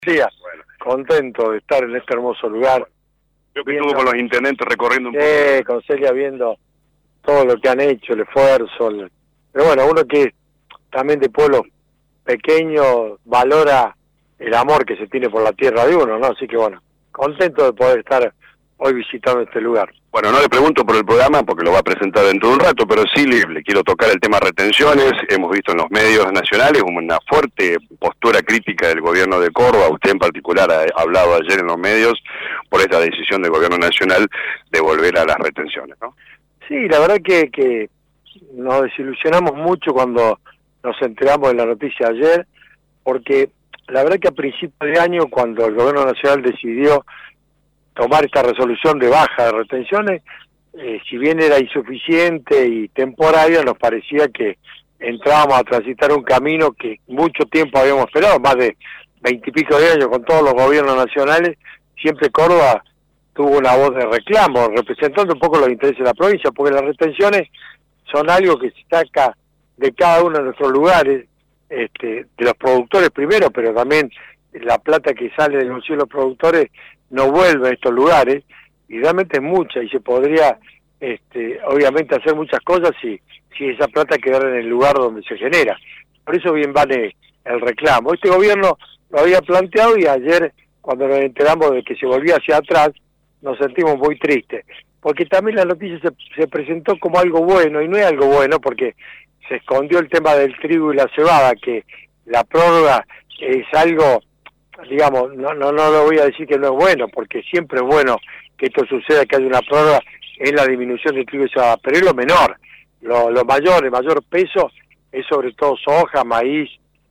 Día, contento de estar en este hermoso lugar. Yo que estuve con los intendentes recorriendo un poco. Con Celia viendo todo lo que han hecho, el esfuerzo. Pero bueno, uno que también de pueblo pequeño valora el amor que se tiene por la tierra de uno, ¿no? Así que bueno, contento de poder estar hoy visitando este lugar. Bueno, no le pregunto por el programa porque lo va a presentar dentro de un rato, pero sí le quiero tocar el tema retenciones. Hemos visto en los medios nacionales una fuerte postura crítica del gobierno de Córdoba. Usted en particular ha hablado ayer en los medios por esta decisión del gobierno nacional de volver a las retenciones, ¿no? Sí, la verdad que nos desilusionamos mucho cuando nos enteramos de la noticia ayer, porque la verdad que a principios de año, cuando el gobierno nacional decidió tomar esta resolución de baja de retenciones, si bien era insuficiente y temporaria, nos parecía que entrábamos a transitar un camino que mucho tiempo habíamos esperado, más de 20 y pico de años con todos los gobiernos nacionales. Siempre Córdoba tuvo una voz de reclamo, representando un poco los intereses de la provincia, porque las retenciones son algo que se saca de cada uno de nuestros lugares, de los productores primero, pero también la plata que sale del bolsillo de los productores no vuelve a estos lugares, y realmente es mucha, y se podría obviamente hacer muchas cosas si esa plata quedara en el lugar donde se genera. Por eso bien vale el reclamo. Este gobierno lo había planteado, y ayer, cuando nos enteramos de que se volvía hacia atrás, nos sentimos muy tristes, porque también la noticia se presentó como algo bueno, y no es algo bueno, porque se escondió el tema del trigo y la cebada, que la prórroga es algo, digamos, no lo voy a decir que no es bueno, porque siempre es bueno que esto suceda, que haya una prórroga en la disminución del trigo y cebada, pero es lo menor. Lo mayor, el mayor peso es sobre todo soja, maíz,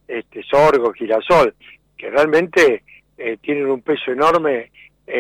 sorgo, girasol, que realmente tienen un peso enorme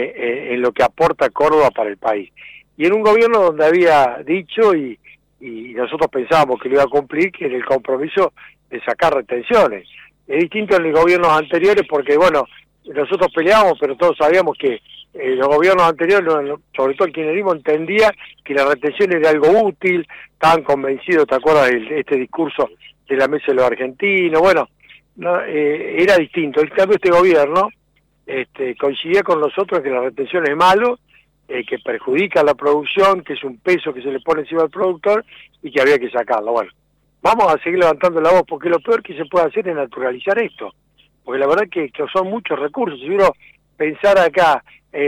en lo que aporta Córdoba para el país. Y en un gobierno donde había dicho, y nosotros pensábamos que lo iba a cumplir, que era el compromiso de sacar retenciones. Es distinto en los gobiernos anteriores porque, bueno, nosotros peleábamos, pero todos sabíamos que los gobiernos anteriores, sobre todo el kirchnerismo, entendía que la retención era algo útil, estaban convencidos, ¿te acuerdas de este discurso de la mesa de los argentinos? Bueno, no, era distinto. En cambio, este gobierno coincidía con nosotros en que la retención es malo, que perjudica la producción, que es un peso que se le pone encima al productor y que había que sacarlo. Bueno, vamos a seguir levantando la voz, porque lo peor que se puede hacer es naturalizar esto, porque la verdad que son muchos recursos. Si uno pensara acá,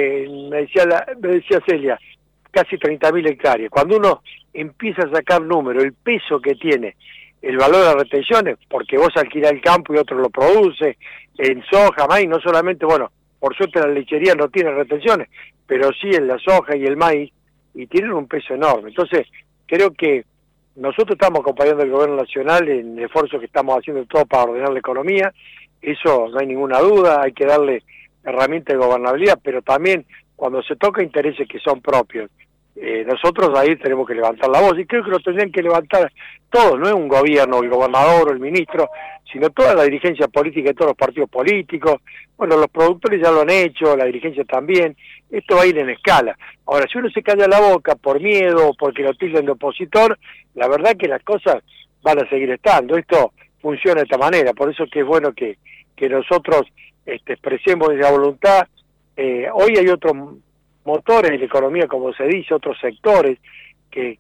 me decía Celia, casi 30.000 hectáreas, cuando uno empieza a sacar números, el peso que tiene el valor de las retenciones, porque vos alquilás el campo y otro lo produce, en soja, maíz, no solamente, bueno, por suerte la lechería no tiene retenciones, pero sí en la soja y el maíz, y tienen un peso enorme. Entonces, creo que nosotros estamos acompañando al gobierno nacional en el esfuerzo que estamos haciendo todo para ordenar la economía, eso no hay ninguna duda, hay que darle herramientas de gobernabilidad, pero también cuando se toca intereses que son propios, nosotros ahí tenemos que levantar la voz, y creo que lo tendrían que levantar todos, no es un gobierno, el gobernador o el ministro, sino toda la dirigencia política de todos los partidos políticos. Bueno, los productores ya lo han hecho, la dirigencia también, esto va a ir en escala. Ahora, si uno se calla la boca por miedo o porque lo tilden de opositor, la verdad que las cosas van a seguir estando. Esto funciona de esta manera, por eso que es bueno que nosotros expresemos esa voluntad. Hoy hay otros motores de la economía, como se dice, otros sectores que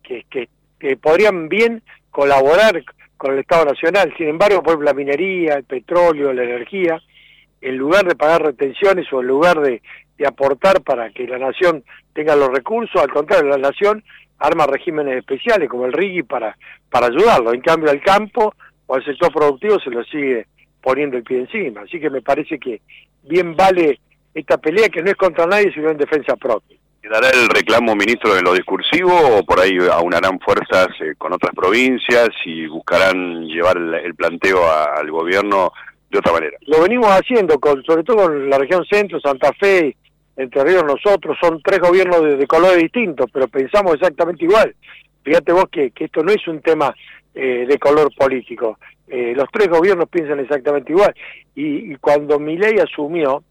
podrían bien colaborar con el Estado Nacional. Sin embargo, por ejemplo, la minería, el petróleo, la energía, en lugar de pagar retenciones o en lugar de aportar para que la nación tenga los recursos, al contrario, la nación arma regímenes especiales como el RIGI para ayudarlo. En cambio, al campo o al sector productivo se lo sigue poniendo el pie encima. Así que me parece que bien vale esta pelea, que no es contra nadie, sino en defensa propia. ¿Quedará el reclamo, ministro, en lo discursivo o por ahí aunarán fuerzas con otras provincias y buscarán llevar el planteo al gobierno de otra manera? Lo venimos haciendo, sobre todo con la región centro, Santa Fe, Entre Ríos. Nosotros son tres gobiernos de colores distintos, pero pensamos exactamente igual. Fíjate vos que esto no es un tema de color político. Los tres gobiernos piensan exactamente igual. Y cuando Milei asumió,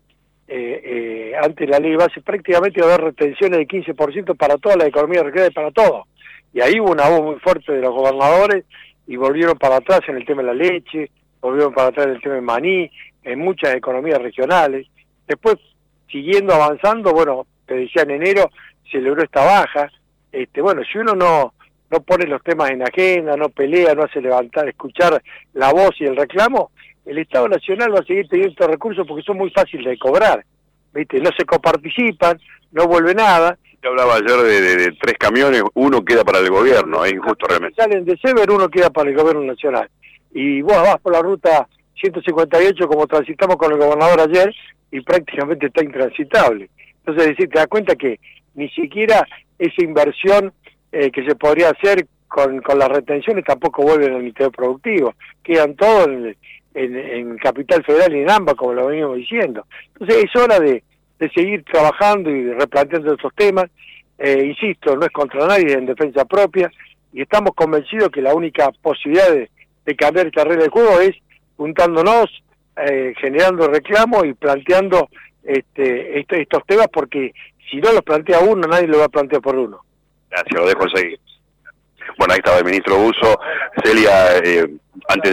ante la ley base, prácticamente iba a haber retenciones de 15% para toda la economía regional y para todo. Y ahí hubo una voz muy fuerte de los gobernadores y volvieron para atrás en el tema de la leche, volvieron para atrás en el tema del maní, en muchas economías regionales. Después, siguiendo avanzando, bueno, te decía, en enero se logró esta baja. Bueno, si uno no pone los temas en agenda, no pelea, no hace levantar, escuchar la voz y el reclamo, el Estado Nacional va a seguir teniendo estos recursos porque son muy fáciles de cobrar, ¿viste? No se coparticipan, no vuelve nada. Yo hablaba ayer de 3 camiones, uno queda para el gobierno, es injusto realmente. Salen de Sever, uno queda para el gobierno nacional. Y vos vas por la ruta 158 como transitamos con el gobernador ayer y prácticamente está intransitable. Entonces, decir, te das cuenta que ni siquiera esa inversión que se podría hacer con las retenciones tampoco vuelven al Ministerio Productivo, quedan todos en Capital Federal y en AMBA, como lo venimos diciendo. Entonces es hora de seguir trabajando y replanteando estos temas. Insisto, no es contra nadie, es en defensa propia, y estamos convencidos que la única posibilidad de cambiar esta regla de juego es juntándonos, generando reclamos y planteando estos temas, porque si no los plantea uno, nadie lo va a plantear por uno. Gracias, lo dejo seguir. Bueno, ahí estaba el ministro Busso. Celia, antes